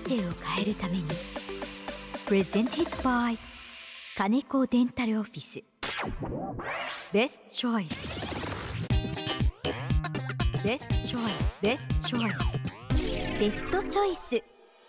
生を変えるために Presented by 金子デンタルオフィス Best Choice Best Choice Best Choice ベストチョイス。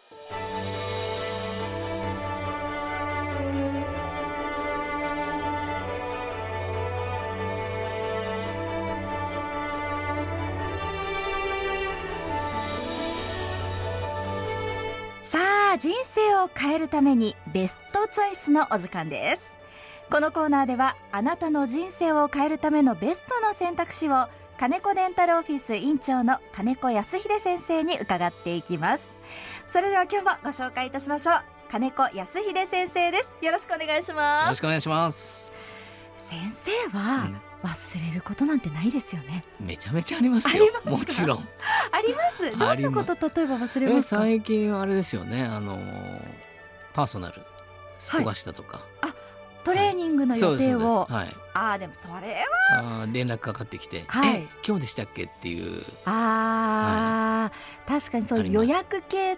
さあ、人生を変えるためにベストチョイスのお時間です。このコーナーではあなたの人生を変えるためのベストな選択肢を金子デンタルオフィス院長の金子康秀先生に伺っていきます。それでは今日もご紹介いたしましょう。金子康秀先生です。よろしくお願いします。 よろしくお願いします。 先生は忘れることなんてないですよね。 めちゃめちゃありますよ。もちろんあります。どんなこと例えば忘れますか？ 最近あれですよね、パーソナルすっぽかしたとか、 はい、トレーニングの予定を、 はい、 でもそれは連絡かかってきて、 はい、 今日でしたっけっていう。 はい、確かにそういう予約系って、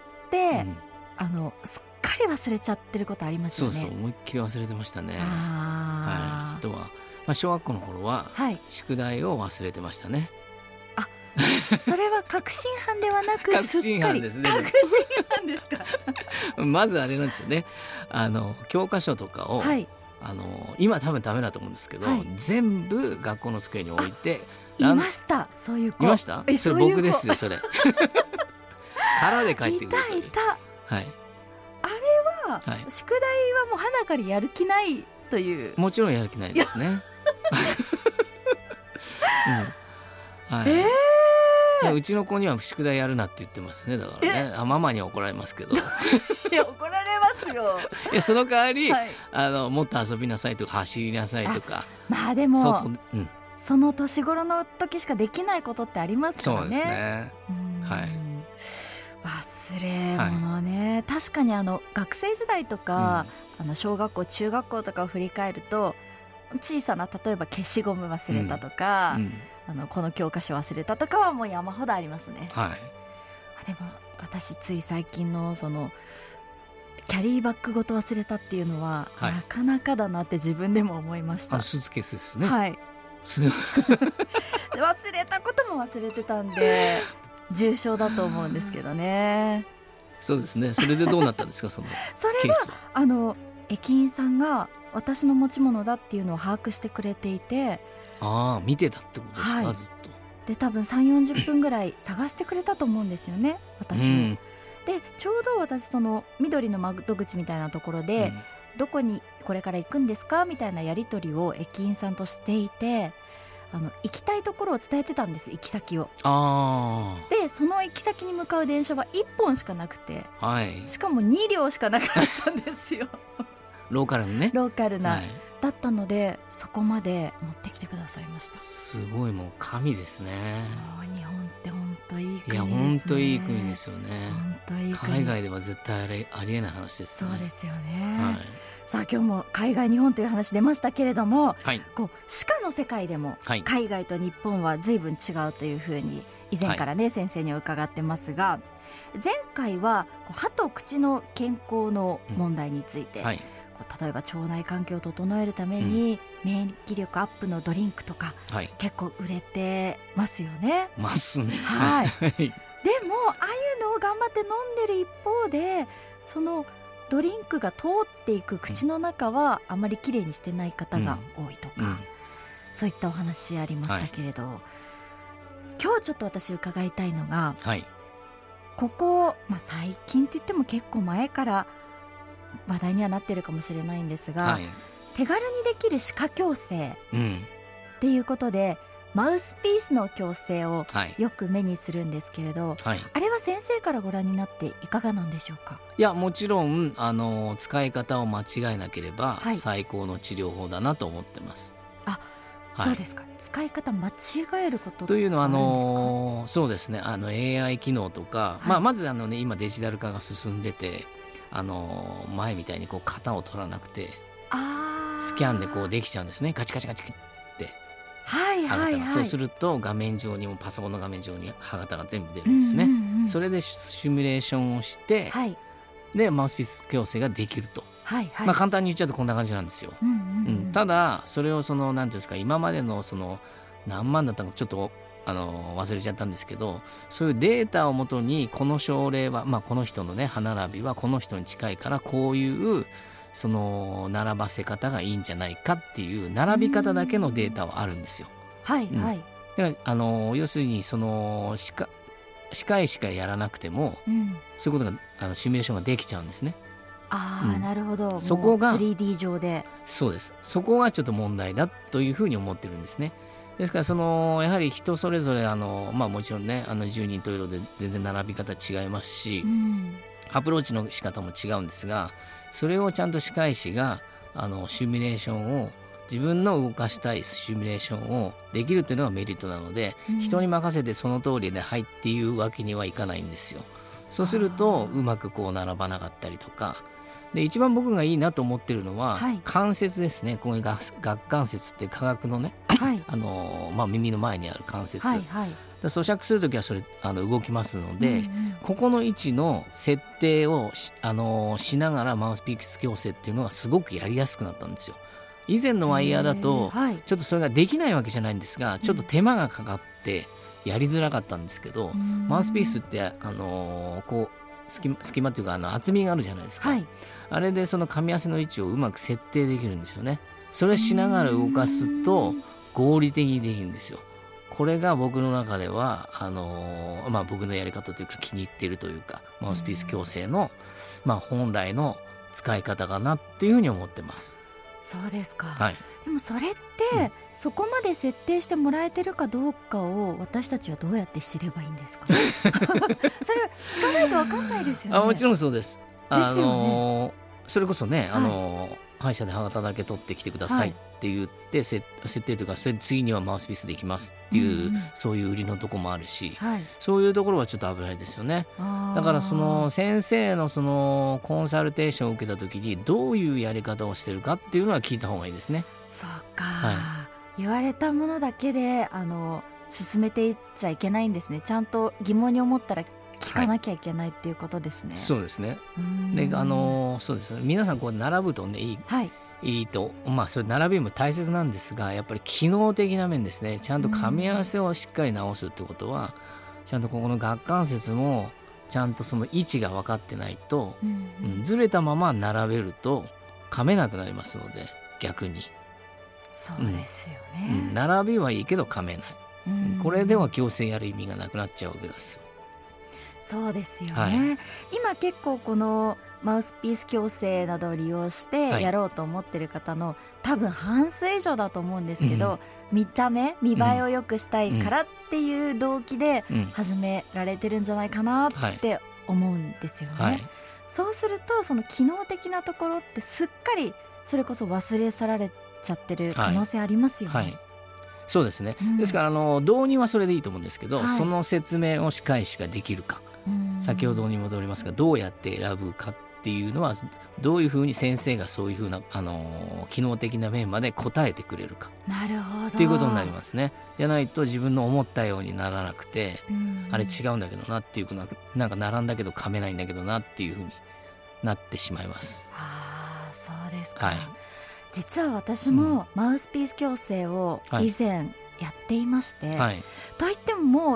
すっかり忘れちゃってることありますよね。 そう思いっきり忘れてましたね。あとは、小学校の頃は、宿題を忘れてましたね。 それは確信犯ではなく確信犯ですね。 確信犯ですか？ まずあれなんですよね、教科書とかを、今多分ダメだと思うんですけど、全部学校の机に置いて。 いました、そういう子。 いました？それ僕ですよ、それ。空で帰ってくるという。 いた。あれは、宿題はもう鼻からやる気ないという。 もちろんやる気ないですね。うちの子には宿題やるなって言ってますね。だからね、ママには怒られますけど。 いや、怒られますよ。 いや、その代わり、もっと遊びなさいとか走りなさいとか。 でも、その年頃の時しかできないことってありますからね。 そうですね。 忘れ物ね、確かに学生時代とか、小学校中学校とかを振り返ると、小さな例えば消しゴム忘れたとか、この教科書忘れたとかはもう山ほどありますね。でも私つい最近のそのキャリーバッグごと忘れたっていうのは、なかなかだなって自分でも思いました。 スーツケースですよね。 忘れたことも忘れてたんで重症だと思うんですけどね。 そうですね。それでどうなったんですか？それは駅員さんが私の持ち物だっていうのを把握してくれていて、 見てたってことですか？ずっとで多分 3,40 分ぐらい探してくれたと思うんですよね、私を。でちょうど私その緑の窓口みたいなところで、どこにこれから行くんですかみたいなやり取りを駅員さんとしていて、行きたいところを伝えてたんです、行き先を。でその行き先に向かう電車は1本しかなくて、しかも2両しかなかったんですよ。 ローカルのね。 ローカルな、だったのでそこまで持ってきてくださいました。 すごい、もう神ですね。 日本って本当いい国ですね。 いや、本当いい国ですよね。 本当いい国。 海外では絶対ありえない話ですね。 そうですよね。さあ今日も海外日本という話出ましたけれども、こう歯科の世界でも海外と日本は随分違うというふうに以前からね、先生に伺ってますが、前回は歯と口の健康の問題について、例えば腸内環境を整えるために、免疫力アップのドリンクとか、結構売れてますよね。 ますね。 でもああいうのを頑張って飲んでる一方で、そのドリンクが通っていく口の中はあまりきれいにしてない方が多いとか、そういったお話ありましたけれど、今日ちょっと私伺いたいのが、ここ、最近って言っても結構前から話題にはなってるかもしれないんですが、手軽にできる歯科矯正っていうことで、マウスピースの矯正をよく目にするんですけれど、あれは先生からご覧になっていかがなんでしょうか？ いや、もちろん使い方を間違えなければ、最高の治療法だなと思ってます。 そうですか。使い方間違えることというのはそうですね、AI 機能とか、まず今デジタル化が進んでて、前みたいに型を取らなくてスキャンでできちゃうんですね。カチカチカチって歯型が、そうすると画面上にも、パソコンの画面上に歯型が全部出るんですね。それでシミュレーションをして、 でマウスピース矯正ができると、 はいはい、 まあ、簡単に言っちゃうとこんな感じなんですよ、ただそれをなんていうんですか、今までの何万だったのかちょっと忘れちゃったんですけど、そういうデータをもとにこの症例は、まあ、この人のね歯並びはこの人に近いからこういう並ばせ方がいいんじゃないかっていう並び方だけのデータはあるんですよ。 はいはい、 だから要するに歯科医しかやらなくても、そういうことがシミュレーションができちゃうんですね。 なるほど。 そこが 3D 上で。 そうです。そこがちょっと問題だというふうに思ってるんですね。ですからやはり人それぞれまあ、もちろんね10人十色で全然並び方違いますし、アプローチの仕方も違うんですが、それをちゃんと歯科医師がシミュレーションを自分の動かしたいシミュレーションをできるというのがメリットなので、人に任せてその通りではいっていうわけにはいかないんですよ。そうするとうまく並ばなかったりとかで、一番僕がいいなと思ってるのは、関節ですね。ここに顎関節って科学のね、まあ、耳の前にある関節、咀嚼するときはそれ動きますので、ここの位置の設定をしながらマウスピース矯正っていうのがすごくやりやすくなったんですよ。以前のワイヤーだとちょっとそれができないわけじゃないんですが、ちょっと手間がかかってやりづらかったんですけど、マウスピースってこう隙間っていうか厚みがあるじゃないですか、あれで噛み合わせの位置をうまく設定できるんですよね。それしながら動かすと合理的にできるんですよ。これが僕の中ではまあ、僕のやり方というか気に入っているというか、マウスピース矯正の、まあ、本来の使い方かなっていうふうに思ってます。 そうですか、でもそれって、そこまで設定してもらえてるかどうかを私たちはどうやって知ればいいんですかそれ聞かないと分かんないですよね。 もちろんそうです。 ですよね。 それこそね、歯医者で歯型だけ取ってきてくださいって言って、設定というか、それ次にはマウスピースできますっていう、そういう売りのとこもあるし、そういうところはちょっと危ないですよね。だから先生のコンサルテーションを受けた時にどういうやり方をしてるかっていうのは聞いた方がいいですね。 そうか、言われたものだけで進めていっちゃいけないんですね。ちゃんと疑問に思ったら聞かなきゃいけないっていうことですね。 そうですね。でそうですね、皆さん並ぶとねいいと、まあそれ並びも大切なんですが、やっぱり機能的な面ですね。ちゃんと噛み合わせをしっかり直すってことは、ちゃんとここの顎関節もちゃんとその位置が分かってないと、ずれたまま並べると噛めなくなりますので、逆にそうですよね、 並びはいいけど噛めない、これでは矯正やる意味がなくなっちゃうわけですよ。 そうですよね、今結構このマウスピース矯正などを利用してやろうと思ってる方の、多分半数以上だと思うんですけど、見栄えを良くしたいからっていう動機で始められてるんじゃないかなって思うんですよね、そうするとその機能的なところってすっかりそれこそ忘れ去られちゃってる可能性ありますよね、 そうですね、ですから導入はそれでいいと思うんですけど、その説明を歯科医師ができるか、先ほどに戻りますが、どうやって選ぶかっていうのは、どういうふうに先生がそういうふうな機能的な面まで答えてくれるか、 なるほどっていうことになりますね。じゃないと自分の思ったようにならなくて、あれ違うんだけどなっていう、なんか並んだけど噛めないんだけどなっていうふうになってしまいます。 そうですか、実は私もマウスピース矯正を以前やっていまして、といってももう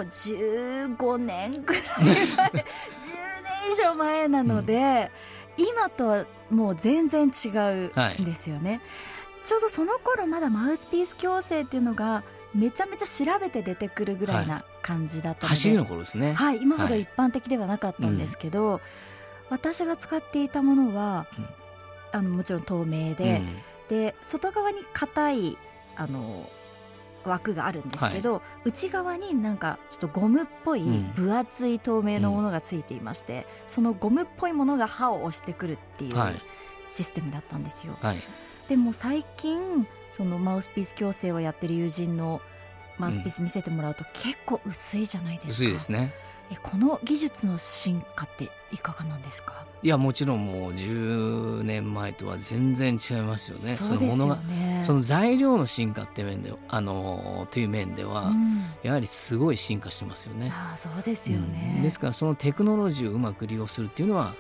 15年くらい前10年以上前なので、今とはもう全然違うんですよね、ちょうどその頃まだマウスピース矯正っていうのがめちゃめちゃ調べて出てくるぐらいな感じだったので、 走りの頃ですね、 今ほど一般的ではなかったんですけど、私が使っていたものは、もちろん透明で、で外側に硬い枠があるんですけど、内側になんかちょっとゴムっぽい分厚い透明のものがついていまして、そのゴムっぽいものが歯を押してくるっていうシステムだったんですよ、でも最近そのマウスピース矯正をやってる友人のマウスピース見せてもらうと結構薄いじゃないですか。 薄いですね。 この技術の進化っていかがなんですか？ いやもちろんもう10年前とは全然違いますよね。 そうですよね。 その材料の進化って面でという面では、やはりすごい進化してますよね。 そうですよね、 ですからそのテクノロジーをうまく利用するっていうのは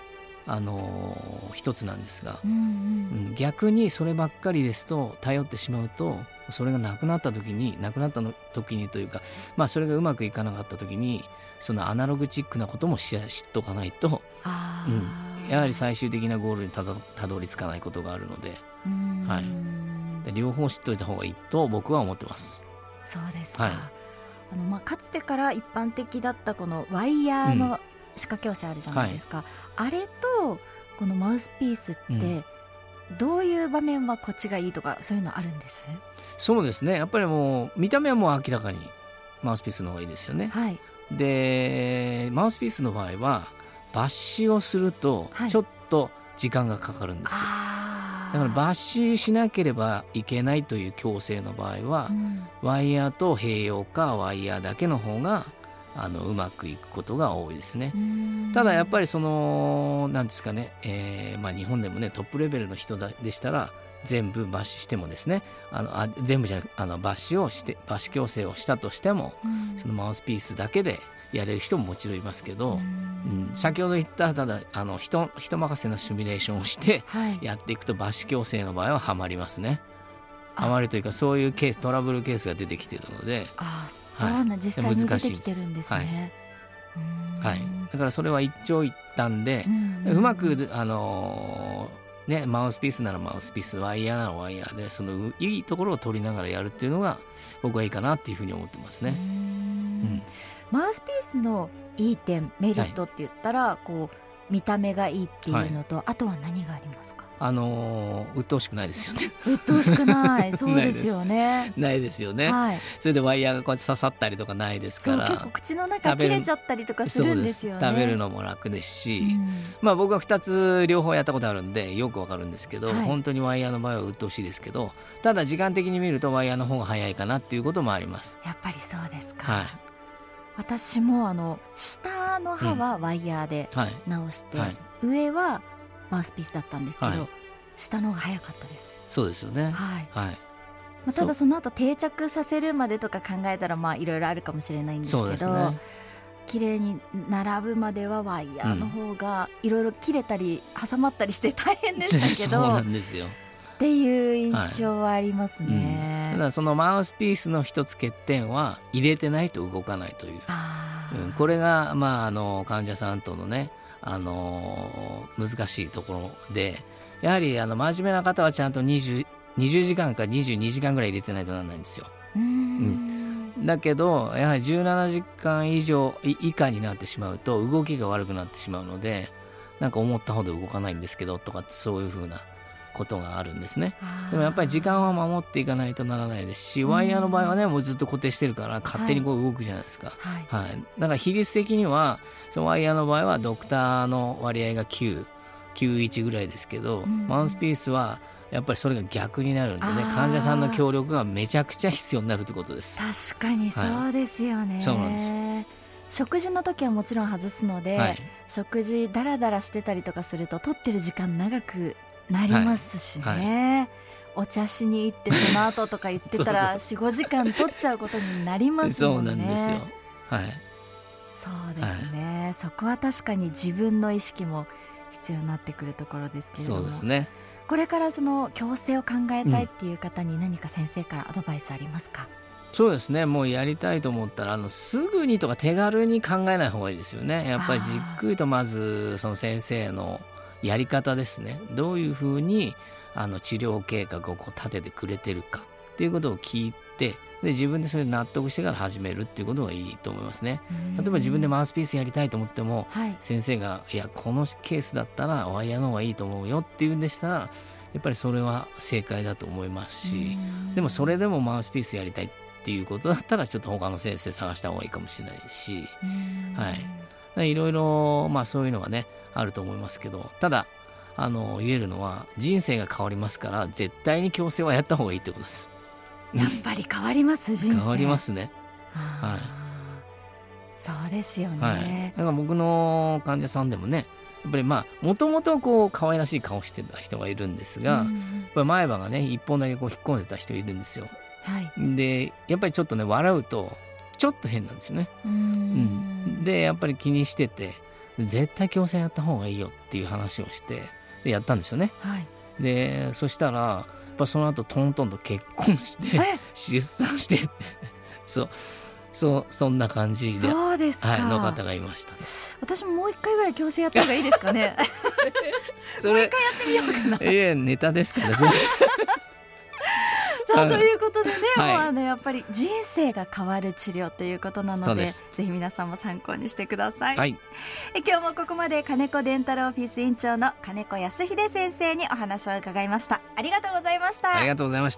一つなんですが、逆にそればっかりですと頼ってしまうと、それがなくなった時にというか、それがうまくいかなかった時にそのアナログチックなことも知っとかないと、やはり最終的なゴールにたどり着かないことがあるので、両方知っといた方がいいと僕は思ってます。 そうですか。かつてから一般的だったこのワイヤーの歯科矯正あるじゃないですか、あれとこのマウスピースってどういう場面はこっちがいいとかそういうのあるんです？ そうですね、やっぱりもう見た目はもう明らかにマウスピースの方がいいですよね。でマウスピースの場合は抜歯をするとちょっと時間がかかるんですよ。だから抜歯しなければいけないという矯正の場合は、ワイヤーと併用かワイヤーだけの方がうまくいくことが多いですね。ただやっぱりなんですかね、日本でもねトップレベルの人でしたら全部抜歯してもですね、全部じゃなく抜歯矯正をしたとしても、そのマウスピースだけでやれる人ももちろんいますけど、先ほど言ったただ人任せなシミュレーションをしてやっていくと抜歯矯正の場合はハマりますね。ハマるというかそういうトラブルケースが出てきているので、 実際に出てきてるんですね。 だからそれは一長一短で、うまくマウスピースならマウスピース、ワイヤーならワイヤーでそのいいところを取りながらやるっていうのが僕はいいかなっていうふうに思ってますね。 マウスピースのいい点メリットって言ったら、こう見た目がいいっていうのと、あとは何がありますか？鬱陶しくないですよね。 鬱陶しくないそうですよね。 ないですよね、それでワイヤーがこうやって刺さったりとかないですから、 結構口の中切れちゃったりとかするんですよね。 食べるのも楽ですし、僕は2つ両方やったことあるんでよくわかるんですけど、本当にワイヤーの場合は鬱陶しいですけど、ただ時間的に見るとワイヤーの方が早いかなっていうこともあります。 やっぱりそうですか。私も下の歯はワイヤーで直して、上はマウスピースだったんですけど、下の方が早かったです。 そうですよね。 ただその後定着させるまでとか考えたらいろいろあるかもしれないんですけど、綺麗に並ぶまではワイヤーの方がいろいろ切れたり挟まったりして大変でしたけどそうなんですよっていう印象はありますね。 ただそのマウスピースの一つ欠点は入れてないと動かないという、これが患者さんとのね難しいところで、やはり真面目な方はちゃんと20時間か22時間ぐらい入れてないとならないんですよ。だけどやはり17時間以下になってしまうと動きが悪くなってしまうので、なんか思ったほど動かないんですけどとかって、そういう風なことがあるんですね。でもやっぱり時間は守っていかないとならないですし、ワイヤーの場合はねもうずっと固定してるから勝手にこう動くじゃないですか。だから比率的にはそのワイヤーの場合はドクターの割合が9:1ぐらいですけど、マウスピースはやっぱりそれが逆になるんでね、患者さんの協力がめちゃくちゃ必要になるってことです。 確かにそうですよね。 そうなんですよ。 食事の時はもちろん外すので、食事ダラダラしてたりとかすると取ってる時間長くなりますしね、お茶しに行ってその後とか言ってたら4,5 時間取っちゃうことになりますもんね。 そうなんですよ。 そうですね、そこは確かに自分の意識も必要になってくるところですけれども、 そうですね。 これからその矯正を考えたいっていう方に何か先生からアドバイスありますか？ そうですね、もうやりたいと思ったらすぐにとか手軽に考えない方がいいですよね。やっぱりじっくりとまずその先生のやり方ですね、どういうふうに治療計画を立ててくれてるかっていうことを聞いて、で自分でそれ納得してから始めるっていうことがいいと思いますね。例えば自分でマウスピースやりたいと思っても、先生がいやこのケースだったらワイヤーの方がいいと思うよっていうんでしたら、やっぱりそれは正解だと思いますし、でもそれでもマウスピースやりたいっていうことだったらちょっと他の先生探した方がいいかもしれないし、いろいろそういうのがねあると思いますけど、ただ言えるのは人生が変わりますから、絶対に矯正はやった方がいいってことです。 やっぱり変わります人生。 変わりますね。 そうですよね。 だから僕の患者さんでもね、やっぱりもともとこう可愛らしい顔してた人がいるんですが、やっぱり前歯がね一本だけこう引っ込んでた人いるんですよ。でやっぱりちょっとね笑うとちょっと変なんですよね。でやっぱり気にしてて、 絶対矯正やった方がいいよっていう話をしてでやったんですよね、はい、でそしたらやっぱその後トントンと結婚して出産してそんな感じで、 そうですか、 はい、の方がいました、ね、 私ももう一回ぐらい矯正やった方がいいですかねもう一回やってみようかな。 ネタですからねさあということでね、はい、もうやっぱり人生が変わる治療ということなので、ぜひ皆さんも参考にしてください、はい、今日もここまで金子デンタルオフィス院長の金子康秀先生にお話を伺いました。ありがとうございました。 ありがとうございました。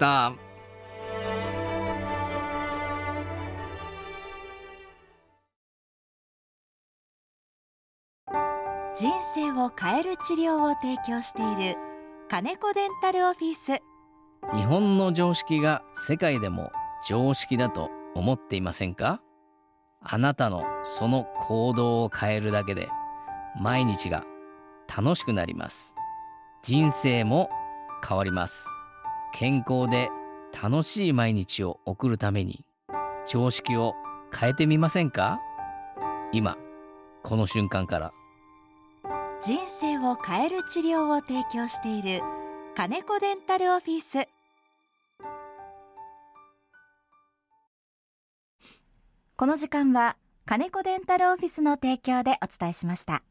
人生を変える治療を提供している金子デンタルオフィス。 日本の常識が世界でも常識だと思っていませんか？あなたのその行動を変えるだけで毎日が楽しくなります。人生も変わります。健康で楽しい毎日を送るために常識を変えてみませんか？今この瞬間から。 人生を変える治療を提供している金子デンタルオフィス。この時間は金子デンタルオフィスの提供でお伝えしました。